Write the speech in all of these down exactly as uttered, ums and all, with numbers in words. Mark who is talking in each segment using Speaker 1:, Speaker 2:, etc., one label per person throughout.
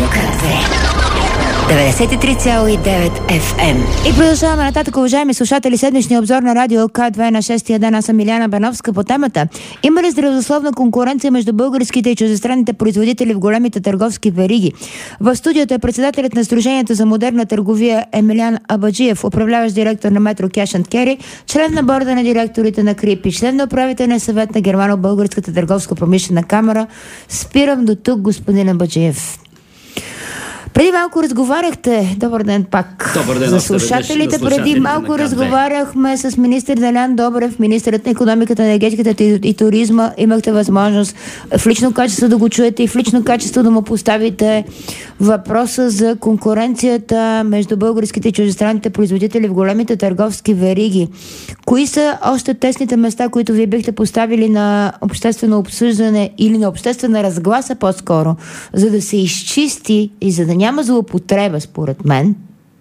Speaker 1: две. деветдесет и три цяло и девет Еф Ем.
Speaker 2: И продължаваме нататък, уважаеми слушатели, седмичния обзор на Радио К две на шестия ден. Аз съм Миляна Бановска по темата. Има ли здравословна конкуренция между българските и чуждестранните производители в големите търговски вериги? В студиото е председателят на Сдружението за модерна търговия Емилиан Абаджиев, управляващ директор на Metro Cash and Carry, член на борда на директорите на КРИП и член на управителния съвет на Германо-Българската търговска промишлена камара. Спирам до тук, господин Абаджиев. Преди малко разговаряхте, добър ден пак
Speaker 3: добър ден,
Speaker 2: за слушателите, преди малко разговаряхме с министър Делян Добрев, министърът на икономиката, енергетиката и туризма. Имахте възможност в лично качество да го чуете и в лично качество да му поставите въпроса за конкуренцията между българските и чуждестранните производители в големите търговски вериги. Кои са още тесните места, които вие бихте поставили на обществено обсъждане или на обществена разгласа по-скоро, за да се изчисти и за да няма злоупотреба, според мен,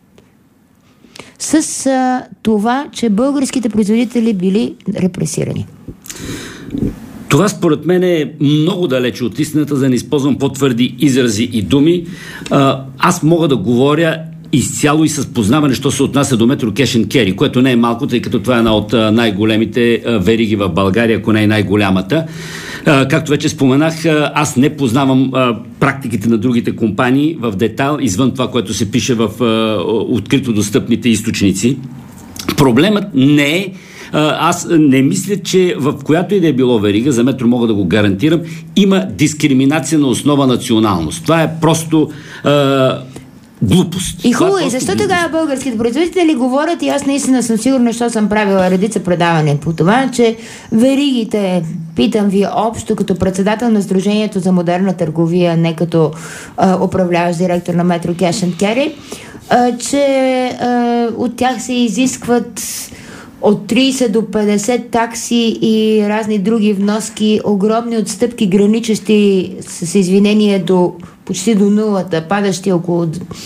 Speaker 2: с а, това, че българските производители били репресирани?
Speaker 3: Това според мен е много далече от истината, за да не използвам по-твърди изрази и думи. А, аз мога да говоря изцяло и с познаване, що се отнася до Metro Cash and Carry, което не е малко, тъй като това е една от а, най-големите а, вериги в България, ако не е най-голямата. А, както вече споменах, а, аз не познавам а, практиките на другите компании в детайл, извън това, което се пише в а, открито достъпните източници. Проблемът не е, аз не мисля, че в която и да е било верига, за Метро мога да го гарантирам, има дискриминация на основа националност. Това е просто а, глупост.
Speaker 2: И хубаво, и защо тогава българските производители говорят, и аз наистина съм сигурна, защото съм правила редица предавания по това, че веригите, питам ви общо като председател на Сдружението за модерна търговия, не като а, управляващ директор на Metro Cash and Carry, а, че а, от тях се изискват от трийсет до петдесет такси и разни други вноски, огромни отстъпки, граничещи с извинение до почти до нулата, падащи около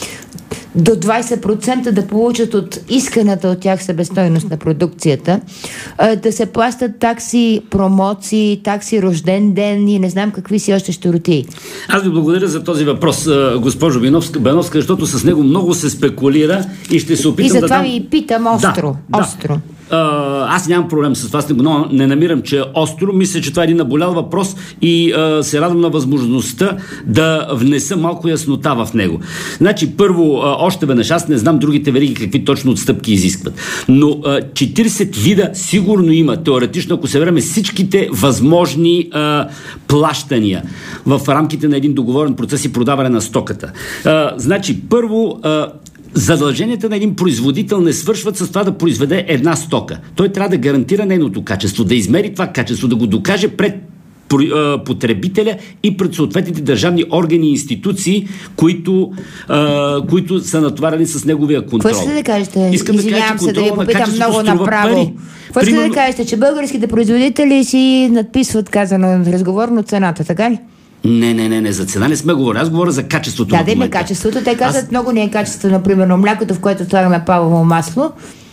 Speaker 2: до двайсет процента да получат от исканата от тях себестойност на продукцията, да се плащат такси, промоции, такси рожден ден и не знам какви си още щуротии.
Speaker 3: Аз ви благодаря за този въпрос, госпожо Бановска, Бановска, защото с него много се спекулира и ще се опитам да дам...
Speaker 2: И затова ви питам остро.
Speaker 3: Да,
Speaker 2: остро.
Speaker 3: Да. Аз нямам проблем с това, но не намирам, че е остро. Мисля, че това е един наболял въпрос и а, се радвам на възможността да внеса малко яснота в него. Значи, първо, а, още веднъж, аз не знам другите вериги какви точно отстъпки изискват, но а, четирийсет вида сигурно има, теоретично, ако се време всичките възможни а, плащания в рамките на един договорен процес и продаване на стоката. А, значи, първо, а, задълженията на един производител не свършват с това да произведе една стока. Той трябва да гарантира нейното качество, да измери това качество, да го докаже пред потребителя и пред съответните държавни органи и институции, които, а, които са натоварени с неговия контрол.
Speaker 2: Какво ще да кажете?
Speaker 3: Искам
Speaker 2: Извинявам
Speaker 3: да кажа,
Speaker 2: се да ви попитам много направо. Какво ще
Speaker 3: Примерно...
Speaker 2: да кажете, че българските производители си надписват, казано разговорно, цената, така ли?
Speaker 3: Не, не, не, не, за цена не сме говорили. Аз говоря за качеството.
Speaker 2: Да, да има качеството. Те казват,
Speaker 3: Аз... много
Speaker 2: не е качество, например, млякото, в което слагаме палмово масло.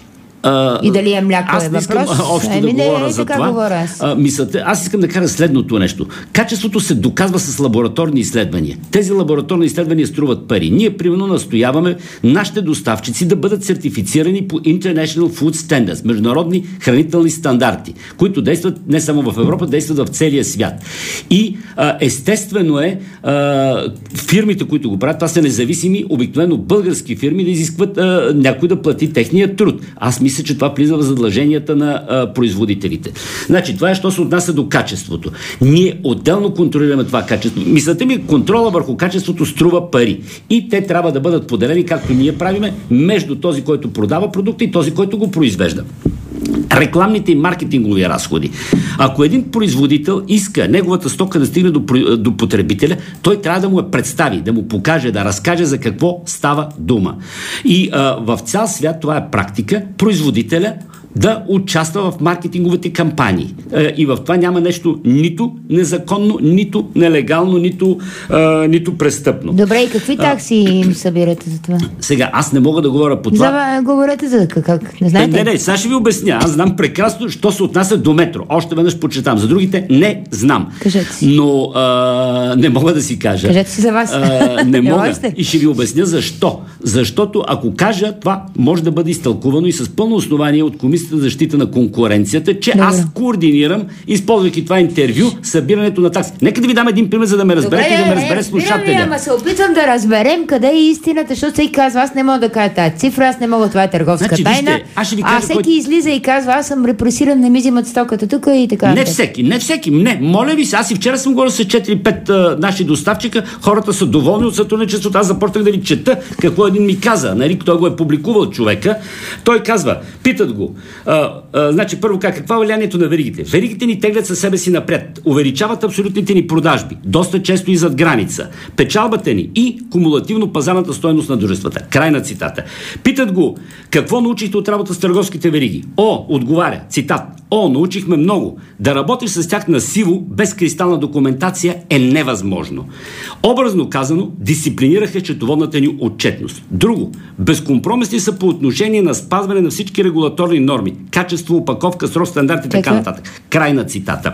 Speaker 3: А,
Speaker 2: и дали е мляко
Speaker 3: аз
Speaker 2: е въпрос?
Speaker 3: Аз не искам общо
Speaker 2: Еми,
Speaker 3: да
Speaker 2: не,
Speaker 3: говоря
Speaker 2: не,
Speaker 3: за
Speaker 2: така
Speaker 3: това.
Speaker 2: Говоря аз.
Speaker 3: А, мисълте, аз искам да кажа следното нещо. Качеството се доказва с лабораторни изследвания. Тези лабораторни изследвания струват пари. Ние, примерно, настояваме нашите доставчици да бъдат сертифицирани по International Food Standards, международни хранителни стандарти, които действат не само в Европа, действат в целия свят. И а, естествено е а, фирмите, които го правят, това са независими, обикновено български фирми, да изискват а, някой да плати техния труд. Аз мисля, че това влиза в задълженията на а, производителите. Значи, това е, що се отнася до качеството. Ние отделно контролираме това качество. Мислите ми, контрола върху качеството струва пари. И те трябва да бъдат поделени, както ние правиме, между този, който продава продукта и този, който го произвежда. Рекламните и маркетингови разходи. Ако един производител иска неговата стока да стигне до, до потребителя, той трябва да му я представи, да му покаже, да разкаже за какво става дума. И а, в цял свят това е практика. Производителя да участва в маркетинговите кампании. Е, и в това няма нещо нито незаконно, нито нелегално, нито, е, нито престъпно.
Speaker 2: Добре, и какви такси им събирате за това?
Speaker 3: Сега, аз не мога да говоря по това.
Speaker 2: За, говорете за как, как? Не знаете?
Speaker 3: Не, не, сега ще ви обясня. Аз знам прекрасно, що се отнася до метро. Още веднъж почетам. За другите не знам.
Speaker 2: Кажете си.
Speaker 3: Но а, не мога да си кажа.
Speaker 2: Кажете си за вас.
Speaker 3: А, не мога. И ще ви обясня защо. Защото ако кажа, това може да бъде изтълкувано и с пълно основание от Комисията за защита на конкуренцията, че
Speaker 2: Добре.
Speaker 3: аз координирам, използвайки това интервю, събирането на такси. Нека да ви дам един пример, за да ме разберете
Speaker 2: Добре,
Speaker 3: и да ме
Speaker 2: е,
Speaker 3: разбере слушателя.
Speaker 2: Ама се опитвам да разберем къде е истината, защото всеки казва, аз не мога да кажа тази цифра, аз не мога, това е търговска
Speaker 3: Значи,
Speaker 2: тайна.
Speaker 3: вижте, аз ще ви кажа,
Speaker 2: а всеки
Speaker 3: кой...
Speaker 2: излиза и казва, аз съм репресиран, не ми взимат стоката тук и така.
Speaker 3: Не всеки, не всеки, не. Моля ви се, аз и вчера съм говорил с четири-пет наши доставчика, хората са доволни от сътрудничеството, аз започнах да ви чета какво един ми каза, нали, той го е публикувал човека. Той казва, питат го, а, а, значи първо как, какво е влиянието на веригите? Веригите ни теглят със себе си напред, увеличават абсолютните ни продажби, доста често и зад граница, печалбата ни и кумулативно пазарната стойност на дружествата. Край на цитата. Питат го, какво научихте от работа с търговските вериги? О, отговаря, цитат, о, научихме много. Да работиш с тях на сиво, без кристална документация е невъзможно. Образно казано, дисциплинираха счетоводната ни отчетност. Друго, безкомпромисни са по отношение на спазване на всички регулаторни норми. Качество, опаковка, срок, стандарти и така нататък. Край на цитата.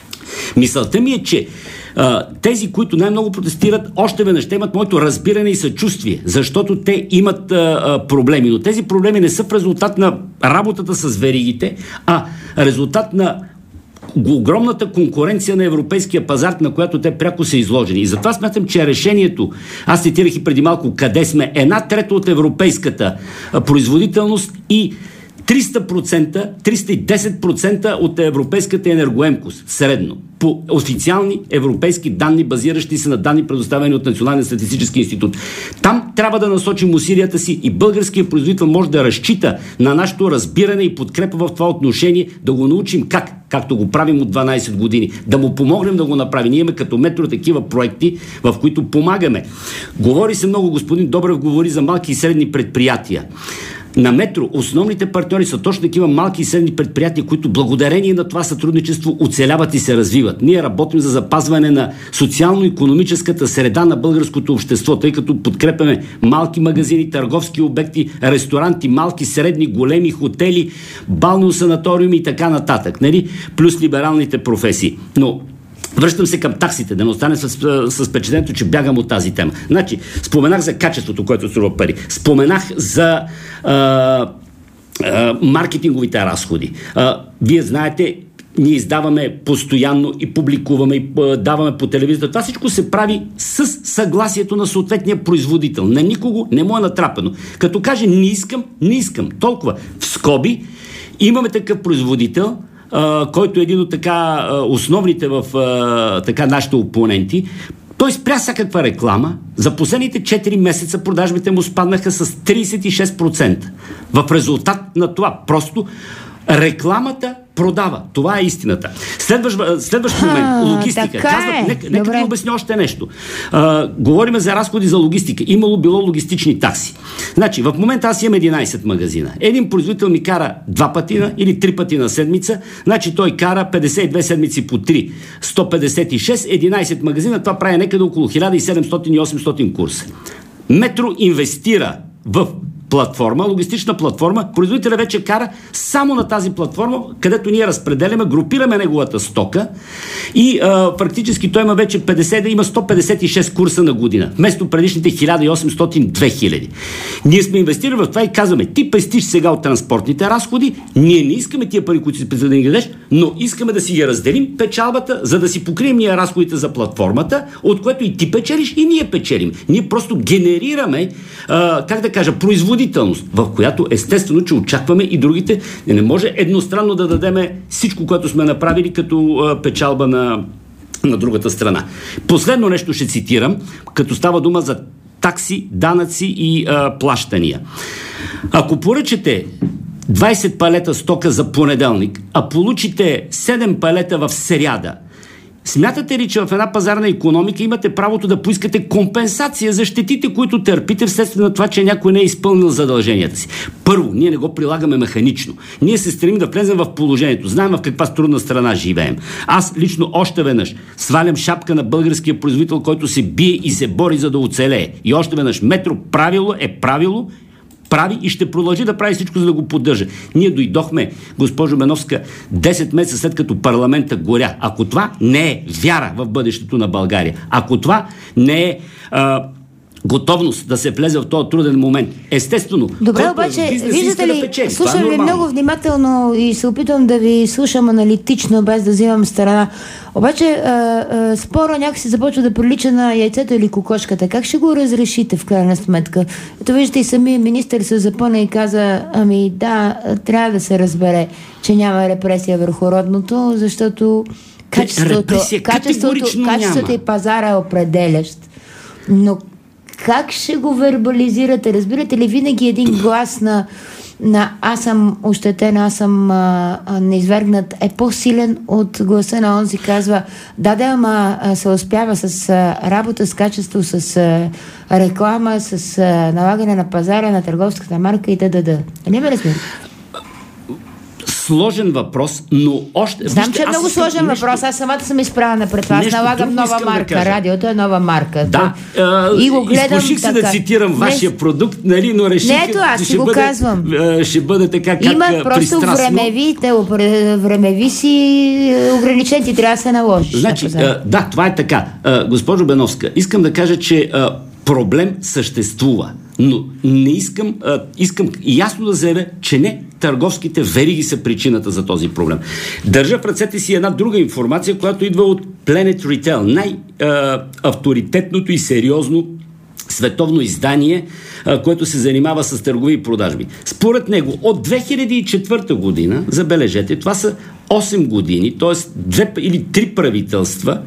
Speaker 3: Мисълта ми е, че а, тези, които най-много протестират, още веднъж ще имат моето разбиране и съчувствие, защото те имат а, а, проблеми. Но тези проблеми не са в резултат на работата с веригите, а резултат на огромната конкуренция на европейския пазар, на която те пряко са изложени. И затова смятам, че решението, аз цитирах и преди малко, къде сме, една трета от европейската а, производителност и триста процента, триста и десет процента от европейската енергоемкост, средно, по официални европейски данни, базиращи се на данни, предоставени от Националния статистически институт. Там трябва да насочим усилията си и българският производител може да разчита на нашето разбиране и подкрепа в това отношение, да го научим как, както го правим от дванайсет години, да му помогнем да го направи. Ние имаме като Метро такива проекти, в които помагаме. Говори се много, господин Добрев говори за малки и средни предприятия. На Метро основните партньори са точно такива малки и средни предприятия, които благодарение на това сътрудничество оцеляват и се развиват. Ние работим за запазване на социално-икономическата среда на българското общество, тъй като подкрепяме малки магазини, търговски обекти, ресторанти, малки, средни, големи хотели, балнео-санаториуми и така нататък. Нали? Плюс либералните професии. Но връщам се към таксите, да не остане с, с впечатлението, че бягам от тази тема. Значи, споменах за качеството, което струва пари. Споменах за а, а, маркетинговите разходи. А, вие знаете, ние издаваме постоянно и публикуваме и а, даваме по телевизията. Това всичко се прави с съгласието на съответния производител. На никого не му е натрапено. Като каже не искам, не искам. Толкова. В скоби имаме такъв производител, Uh, който е един от така uh, основните в uh, така нашите опоненти. Той спря всякаква реклама. За последните четири месеца продажбите му спаднаха с трийсет и шест процента. В резултат на това просто рекламата продава. Това е истината. Следващ, следващ момент.
Speaker 2: А,
Speaker 3: логистика. Казват,
Speaker 2: е.
Speaker 3: нека, нека да обясня още нещо. А, говорим за разходи за логистика. Имало било логистични такси. Значи, в момента аз имам единайсет магазина. Един производител ми кара два пъти на, или три пъти на седмица. Значи той кара петдесет и две седмици по три. сто петдесет и шест, единайсет магазина. Това прави некъде около хиляда и седемстотин и осемстотин курса. Метро инвестира в платформа, логистична платформа, производителя вече кара само на тази платформа, където ние разпределяме, групираме неговата стока и а, практически той има вече петдесет, има сто петдесет и шест курса на година, вместо предишните хиляда и осемстотин, две хиляди. Ние сме инвестирали в това и казваме, ти пестиш сега от транспортните разходи, ние не искаме тия пари, които си да ни дадеш, но искаме да си ги разделим печалбата, за да си покрием ние разходите за платформата, от което и ти печелиш, и ние печелим. Ние просто генерираме, а, как да кажа, производителност, в която естествено, че очакваме и другите. Не може едностранно да дадеме всичко, което сме направили като а, печалба на, на другата страна. Последно нещо ще цитирам, като става дума за такси, данъци и а, плащания. Ако поръчате двайсет палета стока за понеделник, а получите седем палета в сряда Смятате ли, че в една пазарна икономика имате правото да поискате компенсация за щетите, които търпите вследствие на това, че някой не е изпълнил задълженията си? Първо, ние не го прилагаме механично. Ние се стремим да влезем в положението. Знаем в каква трудна страна живеем. Аз лично още веднъж свалям шапка на българския производител, който се бие и се бори за да оцелее. И още веднъж, Метро правило е правило, прави и ще продължи да прави всичко, за да го поддържа. Ние дойдохме, госпожо Беновска, десет месеца след като парламента горя. Ако това не е вяра в бъдещето на България, ако това не е а, готовност да се влезе в този труден момент, естествено.
Speaker 2: Добре, обаче, виждате ли, да слушам ви много внимателно и се опитвам да ви слушам аналитично, без да взимам страна. Обаче, а, а, спора някакси започва да прилича на яйцето или кокошката. Как ще го разрешите в крайна сметка? Ето виждате, и самия министър се запъна и каза, ами да, трябва да се разбере, че няма репресия върху родното, защото качеството, качеството, качеството и пазара е определящ. Но как ще го вербализирате? Разбирате ли, винаги един глас на, на аз съм ощетен, аз съм а, а, неизвергнат е по-силен от гласа на онзи, казва да, да, ама а, се успява с а, работа, с качество, с а, реклама, с а, налагане на пазара, на търговската марка и т.д. Не ме разбира.
Speaker 3: Сложен въпрос, но още...
Speaker 2: Знам, че е много сложен нещо... въпрос. Аз самата съм изправена пред това. Аз налагам нова марка. Да радиото е нова марка.
Speaker 3: Да.
Speaker 2: То... И го гледам
Speaker 3: изкуших се да цитирам не... вашия продукт, нали, но реших...
Speaker 2: Не, ето аз си го
Speaker 3: бъде,
Speaker 2: казвам.
Speaker 3: Ще бъде така, как
Speaker 2: има просто времеви, те, времеви си ограничен, ти трябва да се наложиш.
Speaker 3: Значи, а, да, това е така. А, госпожо Беновска, искам да кажа, че а, проблем съществува. Но не искам, а, искам ясно да заявя, че не търговските вериги са причината за този проблем. Държа в ръцете си една друга информация, която идва от Planet Retail, най-авторитетното и сериозно световно издание, а, което се занимава с търгови и продажби. Според него от две хиляди и четвърта година, забележете, това са осем години, т.е. две или три правителства,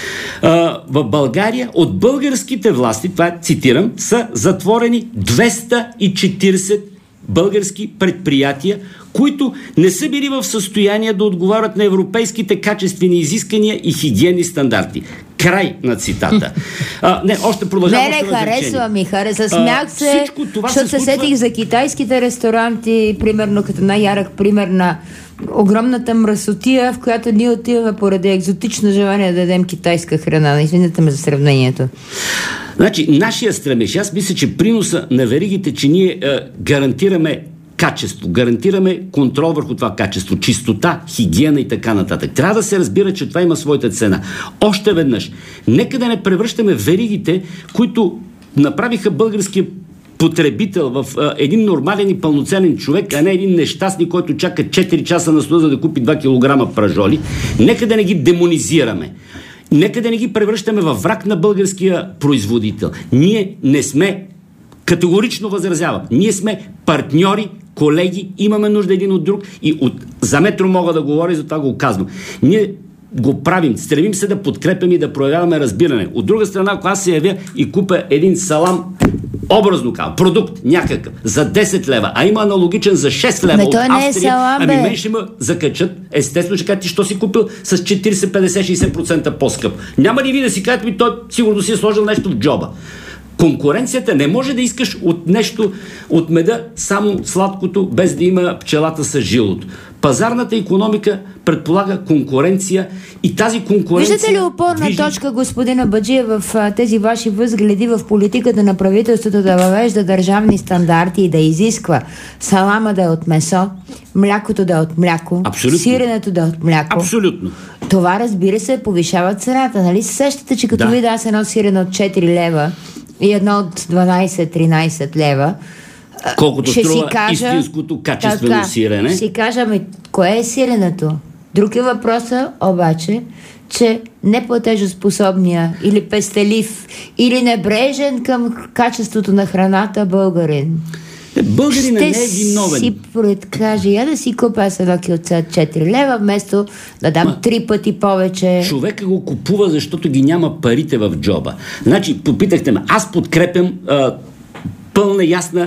Speaker 3: а, в България от българските власти, това цитирам, са затворени двеста и четиридесет български предприятия, които не са били в състояние да отговарят на европейските качествени изискания и хигиенни стандарти. Край на цитата. А, не, още продължавам.
Speaker 2: Не, не, харесва ми, харесва. Смях се, защото се сетих за китайските ресторанти, примерно като най-ярък пример на огромната мръсотия, в която ние отиваме поради екзотично желание да дадем китайска храна. Извинете ме за сравнението.
Speaker 3: Значи, нашия стремеж, аз мисля, че приноса на веригите, че ние е, гарантираме качество, гарантираме контрол върху това качество, чистота, хигиена и така нататък. Трябва да се разбира, че това има своята цена. Още веднъж, нека да не превръщаме веригите, които направиха българския потребител в а, един нормален и пълноценен човек, а не един нещастник, който чака четири часа на студа, за да купи два килограма пражоли. Нека да не ги демонизираме. Нека да не ги превръщаме във враг на българския производител. Ние не сме, категорично възразявам, ние сме партньори, колеги, имаме нужда един от друг и от, за Метро мога да говоря и затова го казвам. Ние го правим, стремим се да подкрепяме и да проявяваме разбиране. От друга страна, ако аз се явя и купя един салам, образно казвам, продукт някакъв, за десет лева, а има аналогичен за шест лева от Австрия, е салам, ами мен ще ме закачат. Естествено ще кажа, ти що си купил с четиридесет, петдесет, шейсет процента по-скъп. Няма ли ви да си кажете, ми той сигурно си е сложил нещо в джоба. Конкуренцията не може да искаш от нещо, от меда, само сладкото, без да има пчелата с жилото. Пазарната икономика предполага конкуренция и тази конкуренция...
Speaker 2: Виждате ли опорна движи... точка, господина Баджиев, в а, тези ваши възгледи в политиката на правителството да въвежда държавни стандарти и да изисква салама да е от месо, млякото да е от мляко, абсолютно, сиренето да е от мляко?
Speaker 3: Абсолютно.
Speaker 2: Това, разбира се, повишава цената. Нали се сещате, че като да. видя аз едно сирене от четири лева и едно от дванайсет-тринайсет лева,
Speaker 3: колкото ще струва кажа, истинското качествено така, сирене.
Speaker 2: Ще си кажа, ами, кое е сиренето? Друг е въпросът, обаче, че неплатежоспособния или пестелив, или небрежен към качеството на храната българин.
Speaker 3: Българина не е виновен.
Speaker 2: Ще си предкаже, я да си купя седоки от четири лева, вместо да дам Ма, три пъти повече.
Speaker 3: Човека го купува, защото ги няма парите в джоба. Значи, попитахте ме, аз подкрепям а, пълна, ясна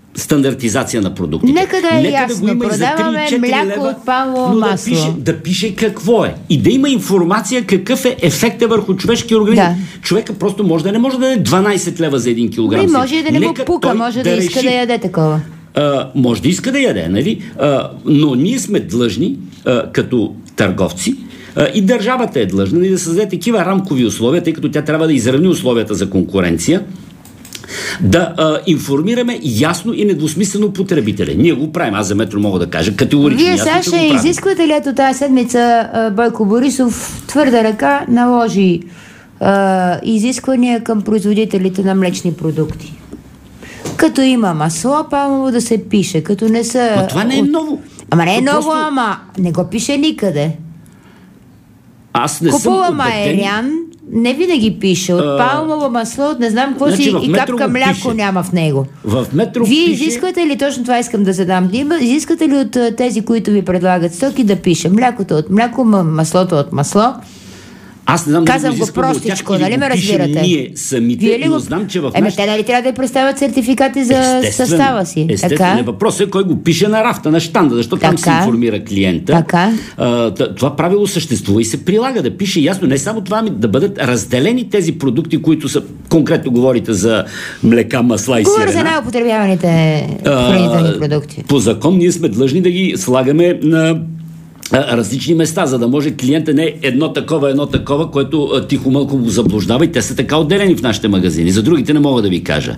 Speaker 3: стандартизация на продуктите.
Speaker 2: Нека да е
Speaker 3: Нека
Speaker 2: ясно,
Speaker 3: да го има
Speaker 2: продаваме
Speaker 3: и за три четири
Speaker 2: мляко
Speaker 3: лева,
Speaker 2: от палмово
Speaker 3: но
Speaker 2: масло.
Speaker 3: Да пише, да пише какво е. И да има информация какъв е ефекта върху човешкия организъм.
Speaker 2: Да.
Speaker 3: Човека просто може да не може да даде дванайсет лева за един килограм.
Speaker 2: И може и да не му пука, може да, да иска
Speaker 3: реши.
Speaker 2: да яде такова.
Speaker 3: А, може да иска да яде, нали? А, но ние сме длъжни, а, като търговци, а, и държавата е длъжна да създаде такива рамкови условия, тъй като тя трябва да изравни условията за конкуренция, да а, информираме ясно и недвусмислено потребителя. Ние го правим. Аз за Метро мога да кажа категорично.
Speaker 2: Вие, Саша, изисквате ли ето тази седмица Бойко Борисов твърда ръка наложи а, изисквания към производителите на млечни продукти? Като има масло палмово да се пише, като не са...
Speaker 3: Но това не е ново.
Speaker 2: Ама не е ново,
Speaker 3: просто...
Speaker 2: ама не го пише никъде.
Speaker 3: Аз не
Speaker 2: Купувам
Speaker 3: съм убеден...
Speaker 2: Айрян, не винаги пише. От палмово масло, не знам какво
Speaker 3: значи,
Speaker 2: си и капка мляко
Speaker 3: пише.
Speaker 2: Няма в него.
Speaker 3: В Метро
Speaker 2: Вие
Speaker 3: пише...
Speaker 2: изисквате ли, точно това искам да задам, изисквате ли от тези, които ви предлагат стоки, да пише млякото от мляко, маслото от масло?
Speaker 3: Аз не знам
Speaker 2: Казвам
Speaker 3: да
Speaker 2: го простичко, нали ме разбирате?
Speaker 3: Ние самите,
Speaker 2: Вие ли
Speaker 3: но
Speaker 2: го...
Speaker 3: знам, че в
Speaker 2: Еме,
Speaker 3: нашите...
Speaker 2: те нали трябва да й представят сертификати за състава си?
Speaker 3: Естествено. Въпросът е кой го пише на рафта, на щанда, защото там се информира клиента.
Speaker 2: Така.
Speaker 3: А, това правило съществува и се прилага, да пише ясно. Не само това, ами да бъдат разделени тези продукти, които са, конкретно говорите за млека, масла и сирена.
Speaker 2: Говоря за най-употребяваните хранителни продукти.
Speaker 3: По закон ние сме длъжни да ги слагаме на различни места, за да може клиента не е едно такова, едно такова, което тихо-мълко го заблуждава, и те са така отделени в нашите магазини. За другите не мога да ви кажа.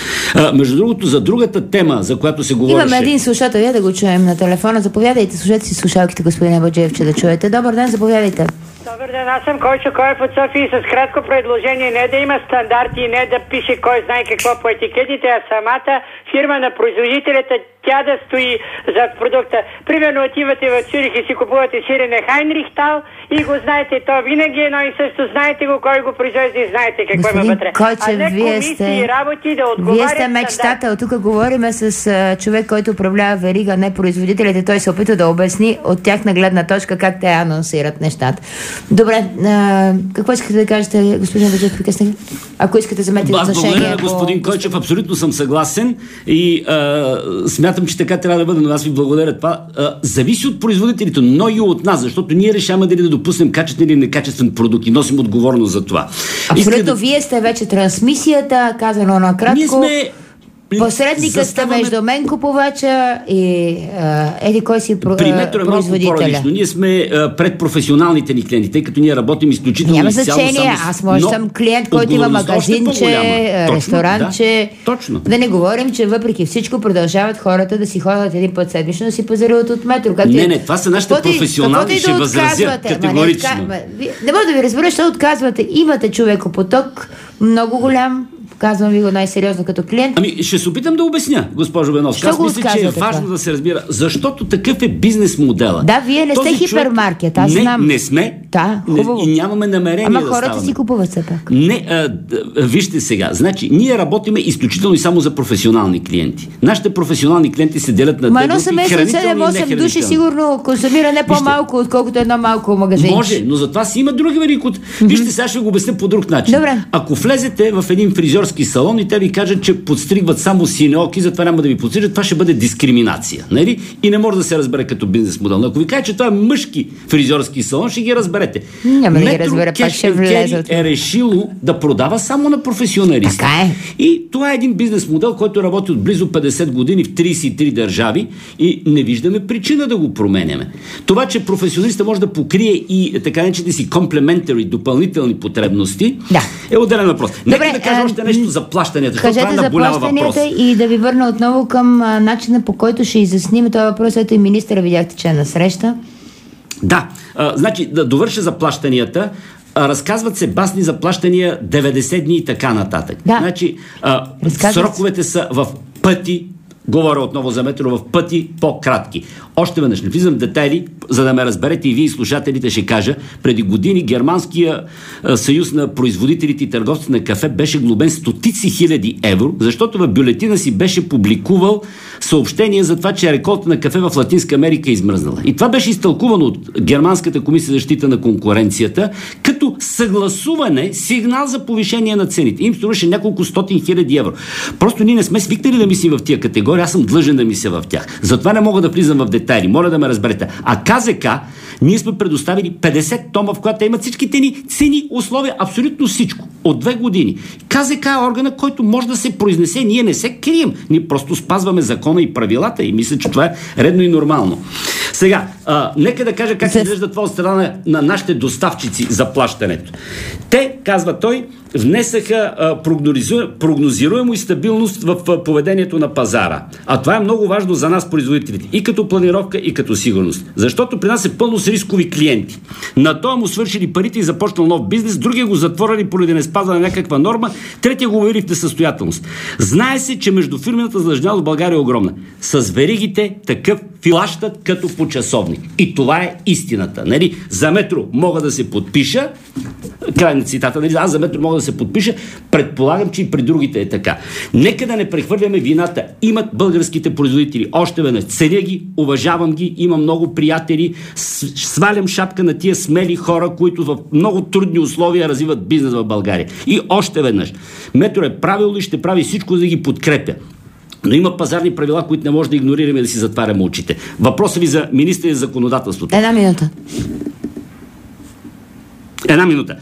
Speaker 3: А, между другото, за другата тема, за която се говореше...
Speaker 2: Имаме един слушател, я да го чуем на телефона. Заповядайте, слушайте си слушалките, господин Абаджиевче, да чуете. Добър ден, заповядайте.
Speaker 4: Добър ден, аз съм Койчо Коев от София с кратко предложение, не да има стандарти, не да пише кой знае какво по етикетите, а самата фирма на производителята, тя да стои зад продукта. Примерно отивате в Цюрих и си купувате сирене Хайнрихтал и го знаете, то винаги е едно и също, знаете го кой го произвежда и знаете какво има вътре.
Speaker 2: Койче,
Speaker 4: а не
Speaker 2: вие
Speaker 4: комисии
Speaker 2: сте...
Speaker 4: и работи да отговарят.
Speaker 2: Вие сте мечтател. Тук говориме с а, човек, който управлява верига, не производителите. Той се опита да обясни от тяхна гледна точка как те анонсират нещата. Добре, а, какво искате да кажете, господин Абаджиев, прекъснете? Ако искате да вземете отношение...
Speaker 3: Благодаря на господин по... Койчев, абсолютно съм съгласен и а, смятам, че така трябва да бъде, но аз ви благодаря. Това а, зависи от производителите, но и от нас, защото ние решаваме дали да допуснем качествен или некачествен продукт и носим отговорност за това.
Speaker 2: Абсолютно,
Speaker 3: да...
Speaker 2: вие сте вече трансмисията, казано накратко.
Speaker 3: Ние сме...
Speaker 2: Посредникът сте между мен, купувача и а, еди кой си про,
Speaker 3: При Метро е малко по-различно. Ние сме а, пред професионалните ни клиенти, тъй като ние работим изключително
Speaker 2: Няма
Speaker 3: изцяло
Speaker 2: значение.
Speaker 3: само...
Speaker 2: Аз може съм клиент, който има магазинче, ресторантче.
Speaker 3: Да, точно.
Speaker 2: Да не говорим, че въпреки всичко продължават хората да си ходят един път седмично да си пазаруват от Метро. Как
Speaker 3: не, не, това са нашите професионални, ще да възразя категорично.
Speaker 2: Не, не мога да ви разбера, защото отказвате. Имате човекопоток, много голям. Казвам ви го най-сериозно като клиент.
Speaker 3: Ами, ще се опитам да обясня, госпожо Беновска. Аз мисля, че е важно това да се разбира, защото такъв е бизнес модела.
Speaker 2: Да, вие не
Speaker 3: Този
Speaker 2: сте хипермаркет, аз
Speaker 3: не,
Speaker 2: знам.
Speaker 3: Не сме.
Speaker 2: Да, хубаво.
Speaker 3: И нямаме намерение
Speaker 2: Ама
Speaker 3: да
Speaker 2: хората
Speaker 3: ставаме.
Speaker 2: си купуват все пак.
Speaker 3: Не, а, вижте сега. Значи, ние работиме изключително и само за професионални клиенти. Нашите професионални клиенти се делят на
Speaker 2: две групи, седем-осем души сигурно консумира не по-малко, отколкото едно малко магазин.
Speaker 3: Може, но затова си има други вериги. Mm-hmm. Вижте, сега ще го обясня по друг начин.
Speaker 2: Добре.
Speaker 3: Ако влезете в един фризьорски салон и те ви кажат, че подстригват само синеоки, затова няма да ви подстрижат, това ще бъде дискриминация. Нали? И не може да се разбере като бизнес модел. Но ако ви кажа, че това е мъжки фризьорски салон, ще ги разберете.
Speaker 2: Няма да ги разбере, пак ще влезе.
Speaker 3: е решило да продава само на професионалисти.
Speaker 2: Така е.
Speaker 3: И това е един бизнес модел, който работи от близо петдесет години в тридесет и три държави и не виждаме причина да го променяме. Това, че професионалистът може да покрие и така наречените си комплементари, допълнителни потребности,
Speaker 2: да.
Speaker 3: е отделен въпрос. Нека
Speaker 2: Добре,
Speaker 3: да кажа
Speaker 2: а...
Speaker 3: още нещо за плащанията.
Speaker 2: Кажете
Speaker 3: това е
Speaker 2: за плащанията и да ви върна отново към а, начина, по който ще изясним този въпрос. Ето и министъра видяхте, че е на среща.
Speaker 3: Да, а, значи да довърша за плащанията. А, разказват се басни за плащания деветдесет дни и така нататък.
Speaker 2: Да.
Speaker 3: Значи а, сроковете са в пъти, говоря отново за Метро, в пъти по-кратки. Още веднъж не влизам в детайли, за да ме разберете и вие, слушателите, ще кажа, преди години Германския а, съюз на производителите и търговците на кафе беше глобен стотици хиляди евро, защото в бюлетина си беше публикувал съобщение за това, че реколта на кафе в Латинска Америка е измръзнала. И това беше изтълкувано от Германската комисия за защита на конкуренцията като съгласуване, сигнал за повишение на цените. Им струваше няколко стотин хиляди евро. Просто ние не сме свикнали да мислим в тия категории, аз съм длъжен да мисля в тях. Затова не мога да влизам в детайли, моля да ме разберете. А КЗК, ние сме предоставили петдесет тома, в която имат всичките ни цени, условия, абсолютно всичко. От две години. КЗК е органа, който може да се произнесе. Ние не се крием. Ние просто спазваме закона и правилата и мисля, че това е редно и нормално. Сега, а, нека да кажа как се изглежда това от страна на, на нашите доставчици за плащането. Те, казва той, внесаха а, прогнозируемо и стабилност в а, поведението на пазара. А това е много важно за нас, производителите. И като планировка, и като сигурност. Защото при нас е пълно с рискови клиенти. На това му свършили парите и започнал нов бизнес, другия го затворили поради не спазване на някаква норма, третия го увери в несъстоятелност. Знае се, че междуфирмената задлъжнялост в България е огромна. С веригите такъв филащат като по часовник. И това е истината. Нали? За метро мога да се подпиша, край на цитата, нали? Аз за метро мога да се подпиша, предполагам, че и при другите е така. Нека да не прехвърляме вината. Имат българските производители. Още веднъж. Ценя ги, уважавам ги, имам много приятели, свалям шапка на тия смели хора, които в много трудни условия развиват бизнес в България. И още веднъж. Метро е правилно и ще прави всичко, за да ги подкрепя. Но има пазарни правила, които не може да игнорираме и да си затваряме очите. Въпросът ви за министър и законодателството.
Speaker 2: Една минута.
Speaker 3: Една минута.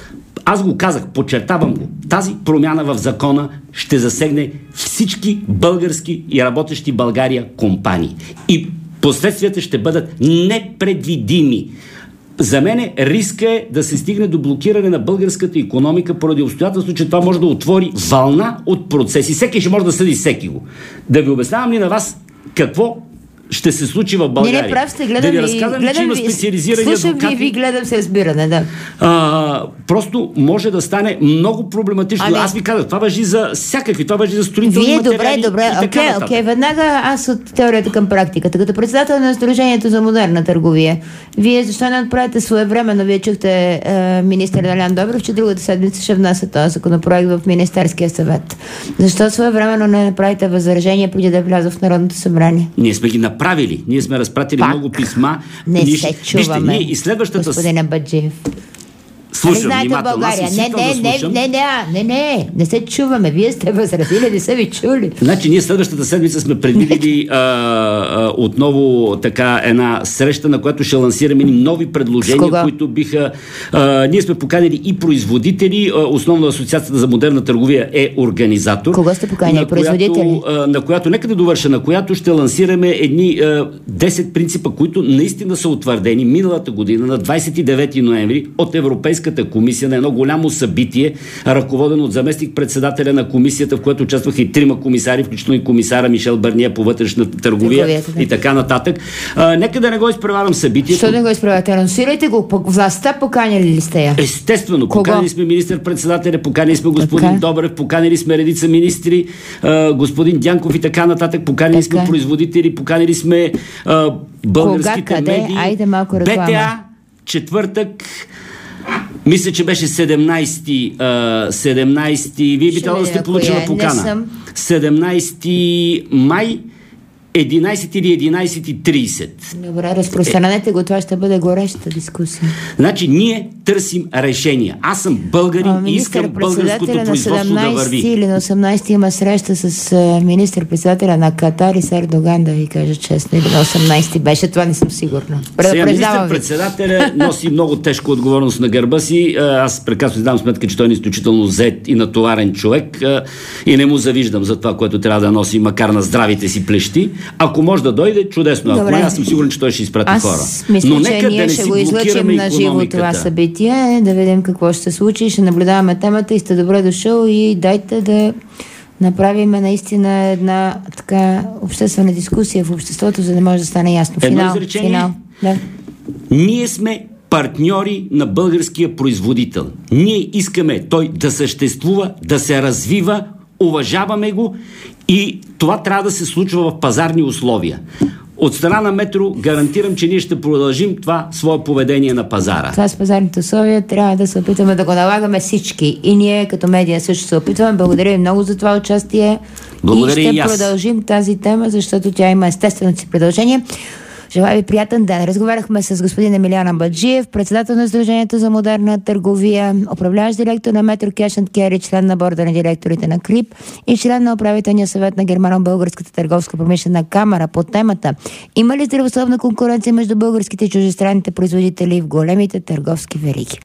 Speaker 3: Аз го казах, подчертавам го. Тази промяна в закона ще засегне всички български и работещи в България компании. И последствията ще бъдат непредвидими. За мен риска е да се стигне до блокиране на българската икономика поради обстоятелство, че това може да отвори вълна от процеси. Всеки ще може да съди всеки го. Да ви обяснявам ли на вас какво ще се случи в България?
Speaker 2: Не, не прав сте, гледам
Speaker 3: да ви разказвам,
Speaker 2: гледам
Speaker 3: че има специализирани
Speaker 2: слушам
Speaker 3: адвокати.
Speaker 2: ви, ви гледам се разбиране, да.
Speaker 3: А, просто може да стане много проблематично.
Speaker 2: Ами...
Speaker 3: Аз ви казах, това важи за всякакви, това важи за строителни
Speaker 2: Вие,
Speaker 3: материали.
Speaker 2: добре, добре, окей, okay, окей, okay. Веднага аз от теорията към практиката. Като председател на Сдружението за модерна търговия, вие защо не отправите своевременно? Вие чухте е, министър Делян Добрев, че другата седмица ще внася този законопроект в Министерския съвет. Защо своевременно не направите възражение преди да вляза в Народното събрание?
Speaker 3: Ние сме ги направили. Ние сме разпратили
Speaker 2: Пак
Speaker 3: много писма.
Speaker 2: Не
Speaker 3: ние,
Speaker 2: се чуваме,
Speaker 3: вижте, ние и следващата...
Speaker 2: господина Баджиев.
Speaker 3: Слушам внимателно.
Speaker 2: Аз
Speaker 3: не,
Speaker 2: не, не,
Speaker 3: да
Speaker 2: не, не, не, не, не, не се чуваме. Вие сте възразили, не са ви чули.
Speaker 3: Значи ние следващата седмица сме предвидили а, а, отново така една среща, на която ще лансираме нови предложения, които биха... А, ние сме поканили и производители. А, основно Асоциацията за модерна търговия е организатор.
Speaker 2: Кого сте поканили? Производители?
Speaker 3: Която, а, на която, нека да довърша, на която ще лансираме едни а, десет принципа, които наистина са утвърдени миналата година на двадесет и девети ноември от Европейската комисия на едно голямо събитие, ръководено от заместник-председателя на комисията, в което участваха и трима комисари, включително и комисара Мишел Барния по вътрешна търговия да. И така нататък. А, нека да не го изпреварвам събитието.
Speaker 2: Защо не го изпреварвате? Анонсирайте го. Властта поканили ли сте я?
Speaker 3: Естествено.
Speaker 2: Кого?
Speaker 3: Поканили сме министър-председателя, поканили сме господин
Speaker 2: така?
Speaker 3: Добрев, поканили сме редица министри, а, господин Дянков и така нататък, поканили така? сме производители, поканили сме а, българските
Speaker 2: Кога, къде?
Speaker 3: медии.
Speaker 2: Айде малко реклама.
Speaker 3: БТА, четвъртък, мисля, че беше седемнадесети, седемнадесети вие би трябвало да сте получила покана. седемнадесети май, единадесет или единадесет и тридесет.
Speaker 2: Добре, разпространете е, го, това ще бъде гореща дискусия.
Speaker 3: Значи, ние търсим решения. Аз съм българин а, и искам българското производство да върви.
Speaker 2: Или на осемнадесети има среща с uh, министър-председателя на Катар и с Ердоган, да ви кажа честно. Или на осемнадесети беше, това не съм сигурна.
Speaker 3: Сега министър-председателя носи много тежка отговорност на гърба си. Аз прекрасно си дам сметка, че той е изключително зет и натоварен човек и не му завиждам за това, което трябва да носи, макар на здравите си плещи. Ако може да дойде, чудесно. Ако не, аз съм сигурен, че той ще изпрати
Speaker 2: аз
Speaker 3: хора.
Speaker 2: Мисля,
Speaker 3: но
Speaker 2: че
Speaker 3: нека
Speaker 2: ние
Speaker 3: да не
Speaker 2: ще
Speaker 3: си
Speaker 2: го излъчим на живо това събитие, да видим какво ще се случи, ще наблюдаваме темата и сте добре дошъл и дайте да направим наистина една така обществена дискусия в обществото, за да може да стане ясно. Финал.
Speaker 3: Едно изречение.
Speaker 2: Финал. Да.
Speaker 3: Ние сме партньори на българския производител. Ние искаме той да съществува, да се развива, уважаваме го и това трябва да се случва в пазарни условия. От страна на Метро гарантирам, че ние ще продължим това свое поведение на пазара.
Speaker 2: Това с пазарните условия трябва да се опитаме да го налагаме всички. И ние като медия също се опитваме. Благодаря ви много за това участие.
Speaker 3: Благодаря
Speaker 2: и ще
Speaker 3: и аз.
Speaker 2: продължим тази тема, защото тя има естественото си продължение. Желая ви приятен ден. Разговаряхме с господин Емилиан Амбаджиев, председател на Сдружението за модерна търговия, управляващ директор на Metro Cash and Carry, член на борда на директорите на Крип и член на управителния съвет на Германо-Българската търговско-промишлена камара по темата: има ли здравословна конкуренция между българските и чуждестранните производители в големите търговски вериги?